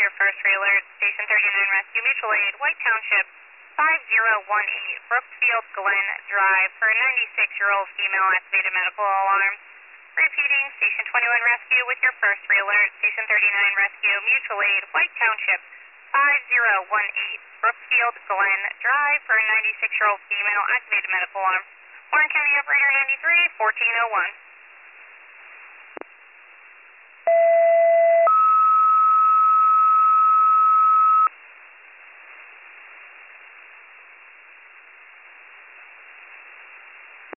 your first alert. Station 39 Rescue Mutual Aid, White Township, 5018 Brooksfield Glen Drive for a 96-year-old female activated medical alarm. Repeating, Station 21 Rescue with your first alert. Station 39 Rescue Mutual Aid, White Township, 5018 Brookfield Glen Drive for a 96-year-old female activated medical alarm. Warren County Operator 93, 1401.